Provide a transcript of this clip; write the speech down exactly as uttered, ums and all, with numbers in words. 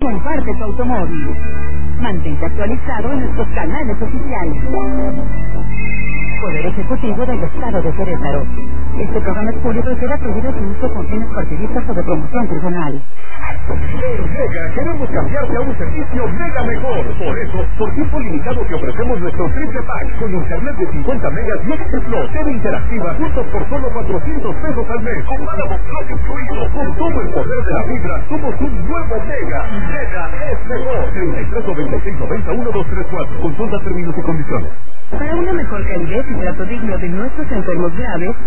comparte tu automóvil. Mantente actualizado en nuestros canales oficiales. Poder Ejecutivo del Estado de Querétaro. Este programa es público y será prohibido su uso con fines partidistas o de promoción personal. En Mega queremos cambiarte a un servicio Mega mejor. Por eso, por tiempo limitado te ofrecemos nuestro triple pack con internet de cincuenta megas y Extra Plus, T V interactiva juntos por solo cuatrocientos pesos al mes. Con Manabo Plus incluido. Con todo el poder de la fibra, somos un nuevo Mega. Mega es mejor. treinta y tres noventa y seis noventa uno dos tres cuatro. Consulta términos y condiciones. Para una mejor calidad y trato digno de nuestros enfermos graves,